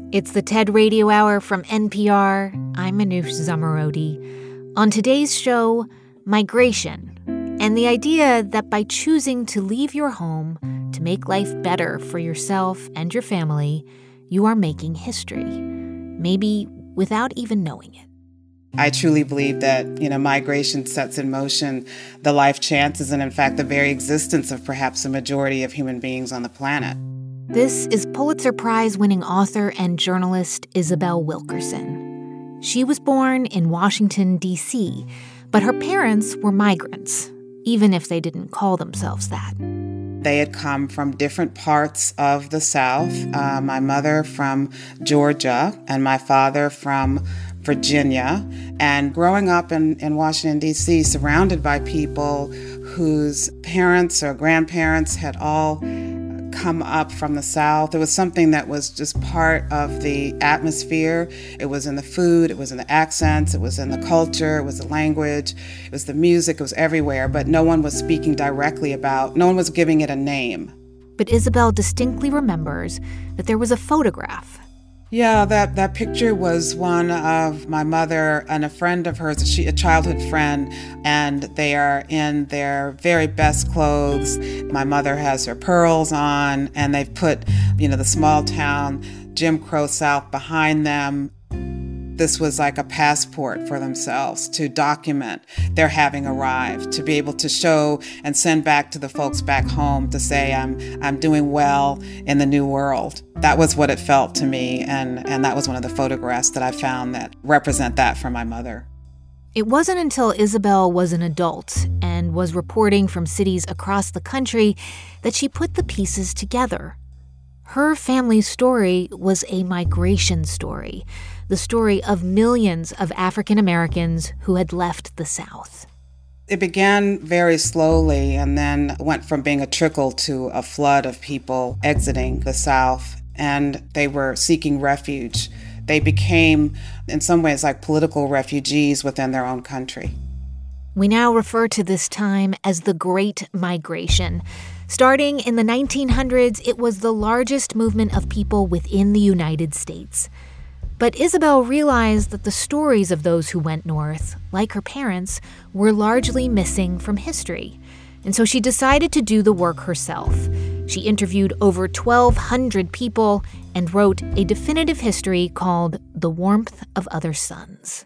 It's the TED Radio Hour from NPR. I'm Manoush Zomorodi. On today's show, migration, and the idea that by choosing to leave your home to make life better for yourself and your family, you are making history, maybe without even knowing it. I truly believe that, migration sets in motion the life chances and, in fact, the very existence of perhaps the majority of human beings on the planet. This is Pulitzer Prize-winning author and journalist Isabel Wilkerson. She was born in Washington, D.C., but her parents were migrants, even if they didn't call themselves that. They had come from different parts of the South. My mother from Georgia and my father from Virginia. And growing up in Washington, D.C., surrounded by people whose parents or grandparents had all come up from the South. It was something that was just part of the atmosphere. It was in the food, it was in the accents, it was in the culture, it was the language, it was the music, it was everywhere, but no one was speaking directly about, no one was giving it a name. But Isabel distinctly remembers that there was a photograph. Yeah, that picture was one of my mother and a friend of hers, a childhood friend, and they are in their very best clothes. My mother has her pearls on, and they've put, the small town Jim Crow South behind them. This was like a passport for themselves to document their having arrived, to be able to show and send back to the folks back home to say, I'm doing well in the new world. That was what it felt to me, and that was one of the photographs that I found that represent that for my mother. It wasn't until Isabel was an adult and was reporting from cities across the country that she put the pieces together. Her family's story was a migration story, the story of millions of African Americans who had left the South. It began very slowly and then went from being a trickle to a flood of people exiting the South, and they were seeking refuge. They became, in some ways, like political refugees within their own country. We now refer to this time as the Great Migration. Starting in the 1900s, it was the largest movement of people within the United States. But Isabel realized that the stories of those who went north, like her parents, were largely missing from history. And so she decided to do the work herself. She interviewed over 1,200 people and wrote a definitive history called The Warmth of Other Suns.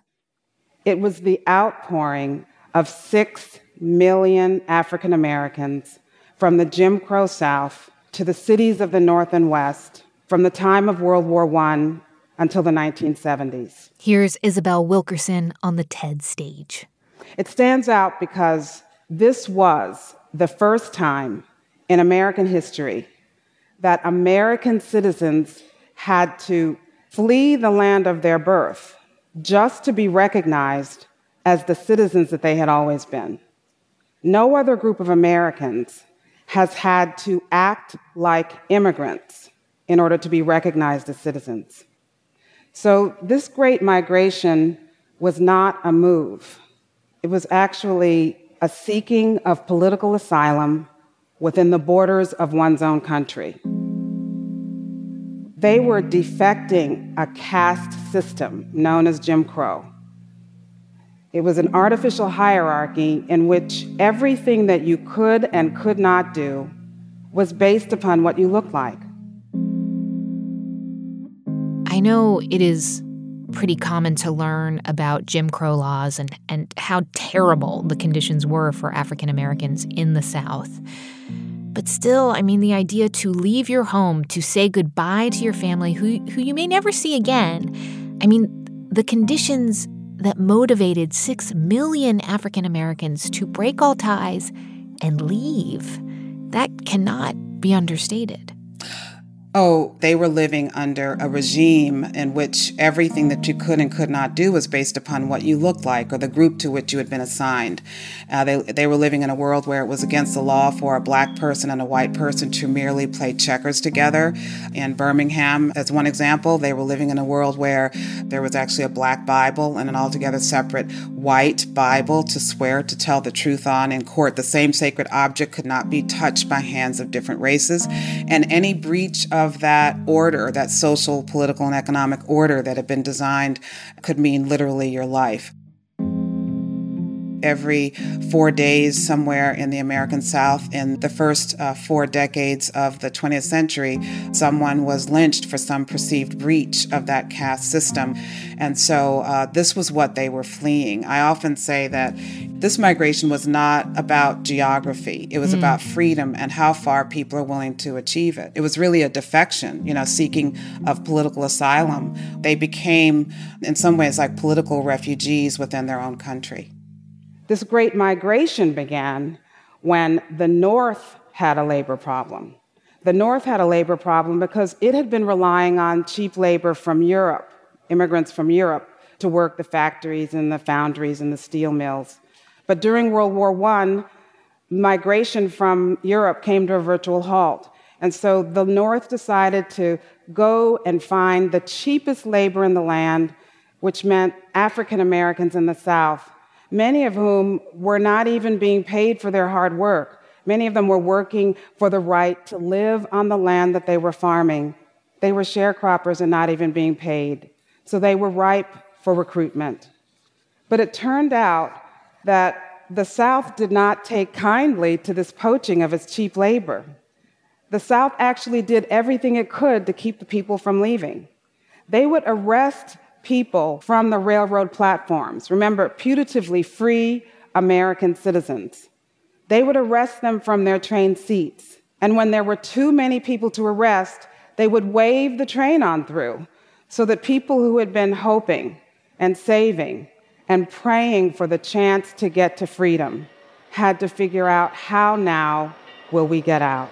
It was the outpouring of 6 million African Americans from the Jim Crow South to the cities of the North and West from the time of World War I until the 1970s. Here's Isabel Wilkerson on the TED stage. It stands out because this was the first time in American history that American citizens had to flee the land of their birth just to be recognized as the citizens that they had always been. No other group of Americans has had to act like immigrants in order to be recognized as citizens. So this Great Migration was not a move. It was actually a seeking of political asylum within the borders of one's own country. They were defecting a caste system known as Jim Crow. It was an artificial hierarchy in which everything that you could and could not do was based upon what you looked like. I know it is pretty common to learn about Jim Crow laws and how terrible the conditions were for African Americans in the South. But still, the idea to leave your home, to say goodbye to your family, who you may never see again, the conditions that motivated 6 million African Americans to break all ties and leave, that cannot be understated. Oh, they were living under a regime in which everything that you could and could not do was based upon what you looked like or the group to which you had been assigned. They were living in a world where it was against the law for a black person and a white person to merely play checkers together. In Birmingham, as one example, they were living in a world where there was actually a black Bible and an altogether separate white Bible to swear to tell the truth on in court. The same sacred object could not be touched by hands of different races, and any breach of of that order, that social, political, and economic order that had been designed, could mean literally your life. Every 4 days somewhere in the American South, in the first 4 decades of the 20th century, someone was lynched for some perceived breach of that caste system. And so this was what they were fleeing. I often say that this migration was not about geography. It was about freedom and how far people are willing to achieve it. It was really a defection, seeking of political asylum. They became, in some ways, like political refugees within their own country. This great migration began when the North had a labor problem. The North had a labor problem because it had been relying on cheap labor from Europe, immigrants from Europe, to work the factories and the foundries and the steel mills. But during World War I, migration from Europe came to a virtual halt. And so the North decided to go and find the cheapest labor in the land, which meant African Americans in the South, many of whom were not even being paid for their hard work. Many of them were working for the right to live on the land that they were farming. They were sharecroppers and not even being paid. So they were ripe for recruitment. But it turned out that the South did not take kindly to this poaching of its cheap labor. The South actually did everything it could to keep the people from leaving. They would arrest people from the railroad platforms. Remember, putatively free American citizens. They would arrest them from their train seats. And when there were too many people to arrest, they would wave the train on through so that people who had been hoping and saving and praying for the chance to get to freedom had to figure out, how now will we get out?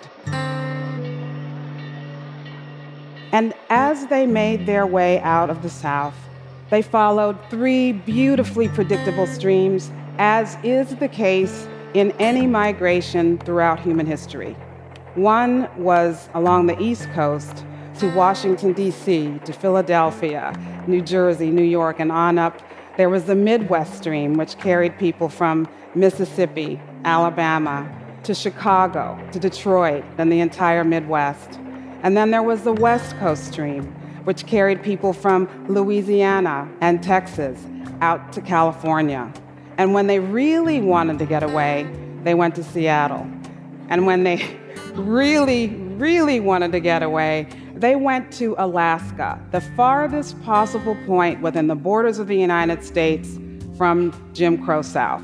And as they made their way out of the South, they followed 3 beautifully predictable streams, as is the case in any migration throughout human history. One was along the East Coast to Washington, D.C., to Philadelphia, New Jersey, New York, and on up. There was the Midwest stream, which carried people from Mississippi, Alabama, to Chicago, to Detroit, and the entire Midwest. And then there was the West Coast stream, which carried people from Louisiana and Texas out to California. And when they really wanted to get away, they went to Seattle. And when they really, really wanted to get away, they went to Alaska, the farthest possible point within the borders of the United States from Jim Crow South.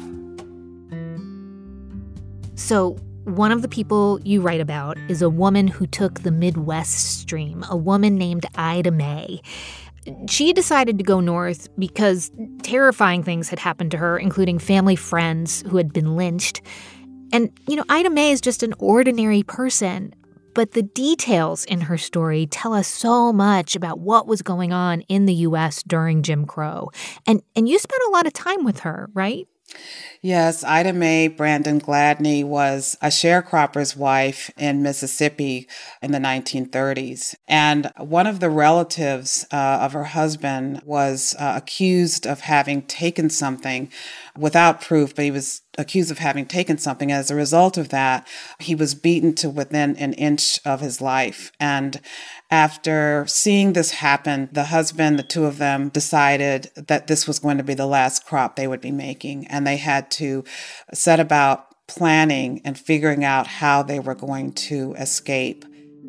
So, one of the people you write about is a woman who took the Midwest stream, a woman named Ida May. She decided to go north because terrifying things had happened to her, including family friends who had been lynched. And, Ida May is just an ordinary person, but the details in her story tell us so much about what was going on in the U.S. during Jim Crow. And you spent a lot of time with her, right? Yes, Ida Mae Brandon Gladney was a sharecropper's wife in Mississippi in the 1930s. And one of the relatives of her husband was accused of having taken something without proof, but he was accused of having taken something. As a result of that, he was beaten to within an inch of his life. And after seeing this happen, the husband, the two of them, decided that this was going to be the last crop they would be making. And they had to set about planning and figuring out how they were going to escape.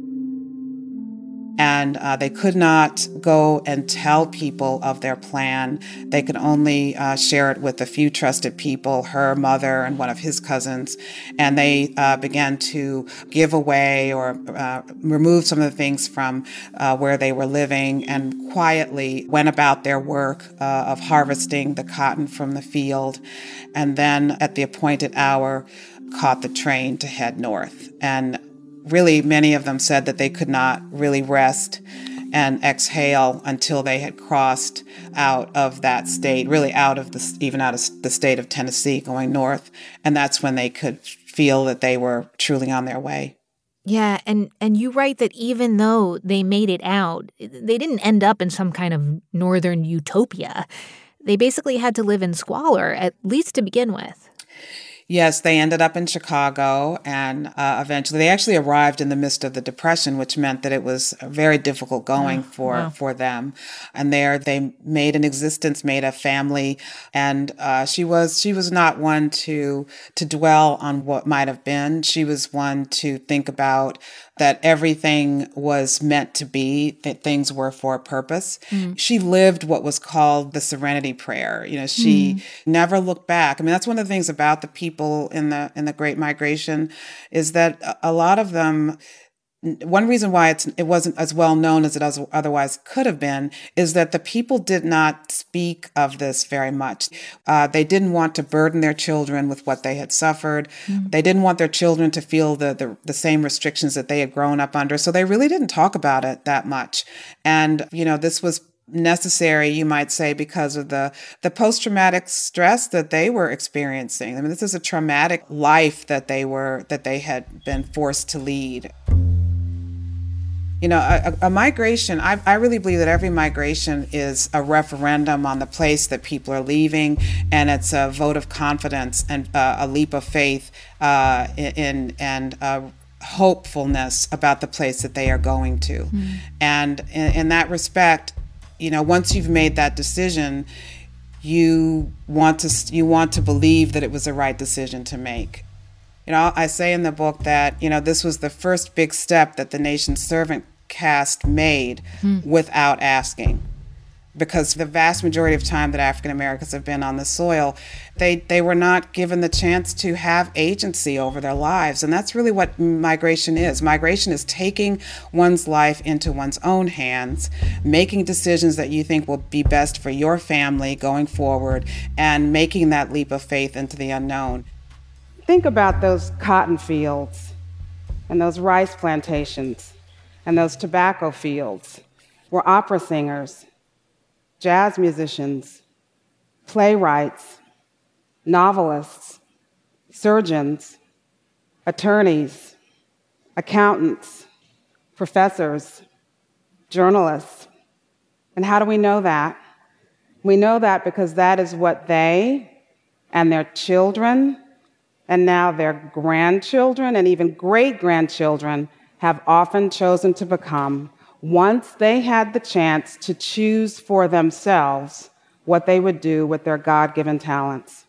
And they could not go and tell people of their plan. They could only share it with a few trusted people, her mother and one of his cousins. And they began to give away or remove some of the things from where they were living and quietly went about their work of harvesting the cotton from the field. And then at the appointed hour, caught the train to head north. And really, many of them said that they could not really rest and exhale until they had crossed out of that state, really out of the state of Tennessee, going north. And that's when they could feel that they were truly on their way. Yeah, and you write that even though they made it out, they didn't end up in some kind of northern utopia. They basically had to live in squalor, at least to begin with. Yes, they ended up in Chicago, and eventually they actually arrived in the midst of the Depression, which meant that it was very difficult going for them. And there they made an existence, made a family, and she was not one to dwell on what might have been. She was one to think about that everything was meant to be, that things were for a purpose. She lived what was called the Serenity Prayer. She never looked back. I mean, that's one of the things about the people in the Great Migration is that a lot of them, one reason why it wasn't as well known as it otherwise could have been is that the people did not speak of this very much. They didn't want to burden their children with what they had suffered. They didn't want their children to feel the same restrictions that they had grown up under. So they really didn't talk about it that much. And, this was necessary, you might say, because of the post-traumatic stress that they were experiencing. I mean, this is a traumatic life that they had been forced to lead. A migration, I really believe that every migration is a referendum on the place that people are leaving, and it's a vote of confidence and a leap of faith and hopefulness about the place that they are going to. And in that respect, once you've made that decision, you want to believe that it was the right decision to make. I say in the book that, this was the first big step that the nation's servant caste made without asking. Because the vast majority of time that African Americans have been on the soil, they were not given the chance to have agency over their lives. And that's really what migration is. Migration is taking one's life into one's own hands, making decisions that you think will be best for your family going forward, and making that leap of faith into the unknown. Think about those cotton fields and those rice plantations and those tobacco fields where opera singers, jazz musicians, playwrights, novelists, surgeons, attorneys, accountants, professors, journalists. And how do we know that? We know that because that is what they and their children and now their grandchildren and even great-grandchildren have often chosen to become once they had the chance to choose for themselves what they would do with their God-given talents.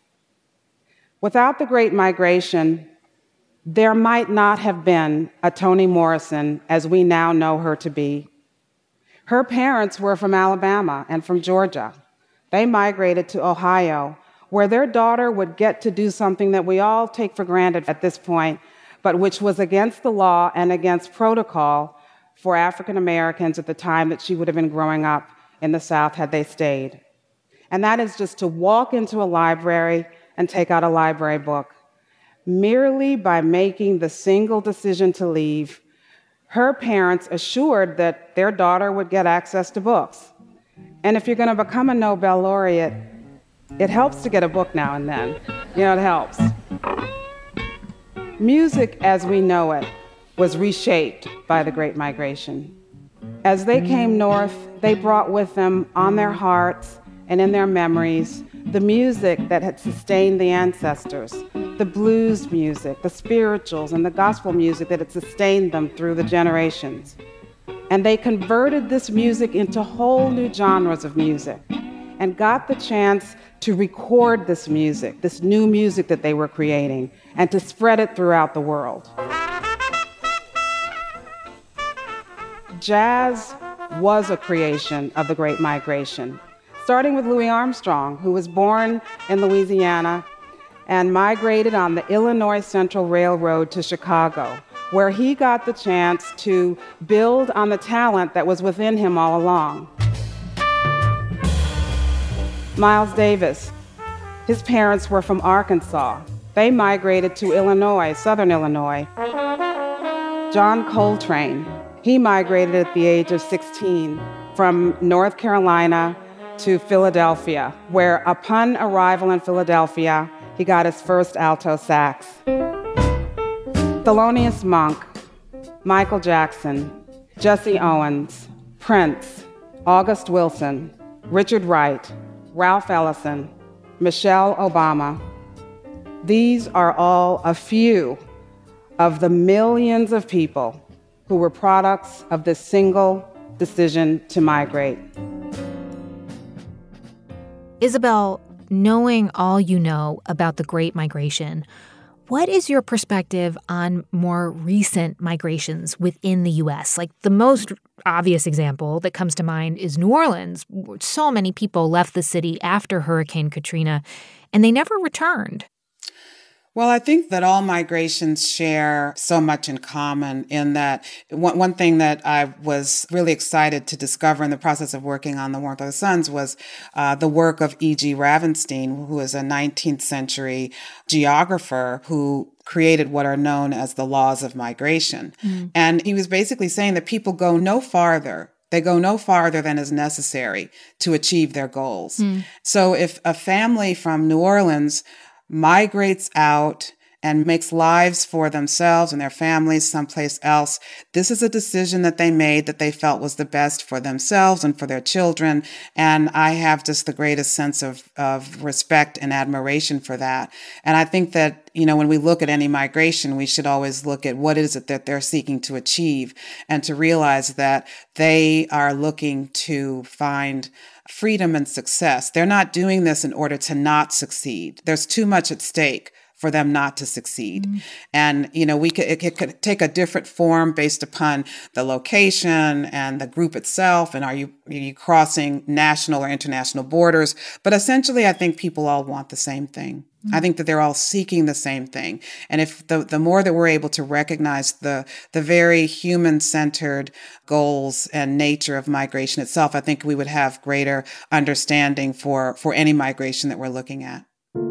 Without the Great Migration, there might not have been a Toni Morrison as we now know her to be. Her parents were from Alabama and from Georgia. They migrated to Ohio, where their daughter would get to do something that we all take for granted at this point, but which was against the law and against protocol for African Americans at the time that she would have been growing up in the South had they stayed. And that is just to walk into a library and take out a library book. Merely by making the single decision to leave, her parents assured that their daughter would get access to books. And if you're going to become a Nobel laureate, it helps to get a book now and then. It helps. Music as we know it was reshaped by the Great Migration. As they came north, they brought with them on their hearts and in their memories the music that had sustained the ancestors, the blues music, the spirituals, and the gospel music that had sustained them through the generations. And they converted this music into whole new genres of music and got the chance to record this music, this new music that they were creating, and to spread it throughout the world. Jazz was a creation of the Great Migration, starting with Louis Armstrong, who was born in Louisiana and migrated on the Illinois Central Railroad to Chicago, where he got the chance to build on the talent that was within him all along. Miles Davis, his parents were from Arkansas. They migrated to Illinois, Southern Illinois. John Coltrane, he migrated at the age of 16 from North Carolina to Philadelphia, where upon arrival in Philadelphia, he got his first alto sax. Thelonious Monk, Michael Jackson, Jesse Owens, Prince, August Wilson, Richard Wright, Ralph Ellison, Michelle Obama. These are all a few of the millions of people who were products of this single decision to migrate. Isabel, knowing all you know about the Great Migration, what is your perspective on more recent migrations within the U.S.? Like, the most obvious example that comes to mind is New Orleans. So many people left the city after Hurricane Katrina, and they never returned. Well, I think that all migrations share so much in common in that one thing that I was really excited to discover in the process of working on The Warmth of the Suns was the work of E.G. Ravenstein, who is a 19th century geographer who created what are known as the laws of migration. And he was basically saying that people go no farther. They go no farther than is necessary to achieve their goals. So if a family from New Orleans migrates out and makes lives for themselves and their families someplace else, this is a decision that they made that they felt was the best for themselves and for their children. And I have just the greatest sense of respect and admiration for that. And I think that, when we look at any migration, we should always look at what is it that they're seeking to achieve and to realize that they are looking to find freedom and success. They're not doing this in order to not succeed. There's too much at stake for them not to succeed. And, it could take a different form based upon the location and the group itself. And are you crossing national or international borders? But essentially, I think people all want the same thing. I think that they're all seeking the same thing. And if the more that we're able to recognize the very human-centered goals and nature of migration itself, I think we would have greater understanding for any migration that we're looking at.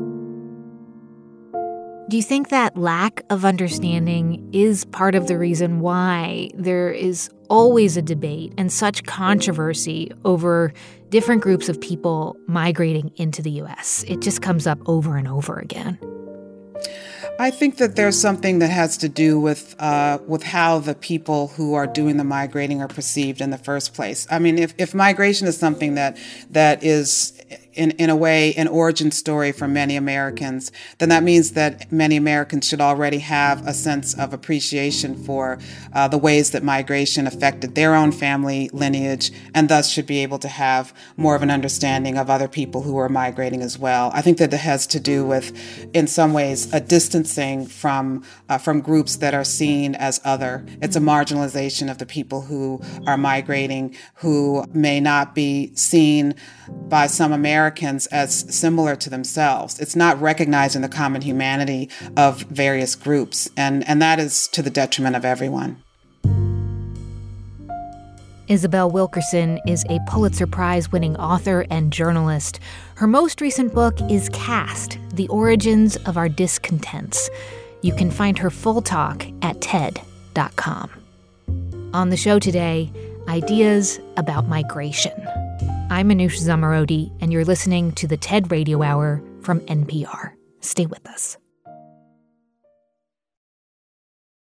Do you think that lack of understanding is part of the reason why there is always a debate and such controversy over different groups of people migrating into the U.S.? It just comes up over and over again. I think that there's something that has to do with how the people who are doing the migrating are perceived in the first place. I mean, if migration is something that is in a way an origin story for many Americans, then that means that many Americans should already have a sense of appreciation for the ways that migration affected their own family lineage, and thus should be able to have more of an understanding of other people who are migrating as well. I think that it has to do with, in some ways, a distancing from groups that are seen as other. It's a marginalization of the people who are migrating, who may not be seen by some Americans as similar to themselves. It's not recognizing the common humanity of various groups, and that is to the detriment of everyone. Isabel Wilkerson is a Pulitzer Prize-winning author and journalist. Her most recent book is Caste: The Origins of Our Discontents. You can find her full talk at TED.com. On the show today, ideas about migration. I'm Manoush Zomorodi, and you're listening to the TED Radio Hour from NPR. Stay with us.